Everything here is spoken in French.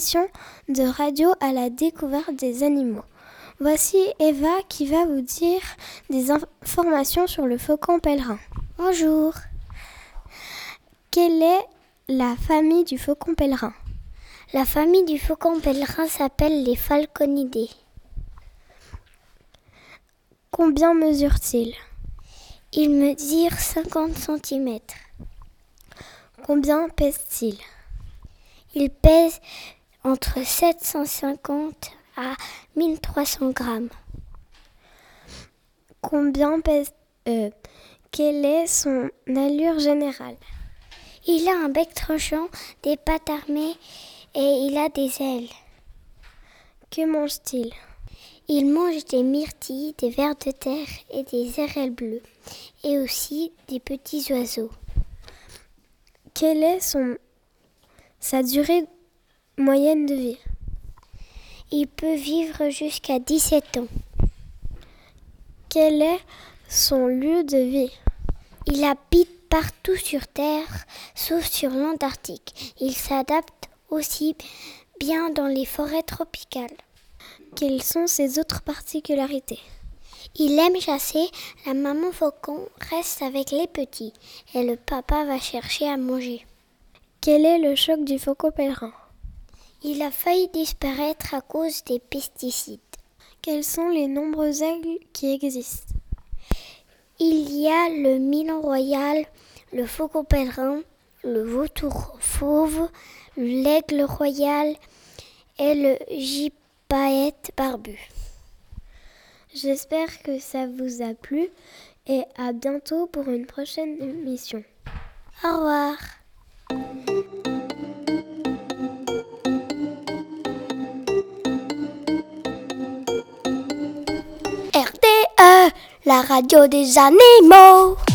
émission de radio à la découverte des animaux. Voici Eva qui va vous dire des informations sur le faucon pèlerin. Bonjour. Quelle est la famille du faucon pèlerin ? La famille du faucon pèlerin s'appelle les falconidés. Combien mesure-t-il ? Il mesure 50 cm. Combien pèse-t-il ? Il pèse entre 750 à 1300 grammes. Quelle est son allure générale ? Il a un bec tranchant, des pattes armées et il a des ailes. Que mange-t-il ? Il mange des myrtilles, des vers de terre et des hérelles bleues, et aussi des petits oiseaux. Quelle est sa durée moyenne de vie ? Il peut vivre jusqu'à 17 ans. Quel est son lieu de vie ? Il habite partout sur Terre, sauf sur l'Antarctique. Il s'adapte aussi bien dans les forêts tropicales. Quelles sont ses autres particularités ? Il aime chasser, la maman faucon reste avec les petits et le papa va chercher à manger. Quel est le choc du faucon pèlerin ? Il a failli disparaître à cause des pesticides. Quels sont les nombreux aigles qui existent ? Il y a le milan royal, le faucon pèlerin, le vautour fauve, l'aigle royal et le gypaète barbu. J'espère que ça vous a plu et à bientôt pour une prochaine émission. Au revoir. RTE, la radio des animaux.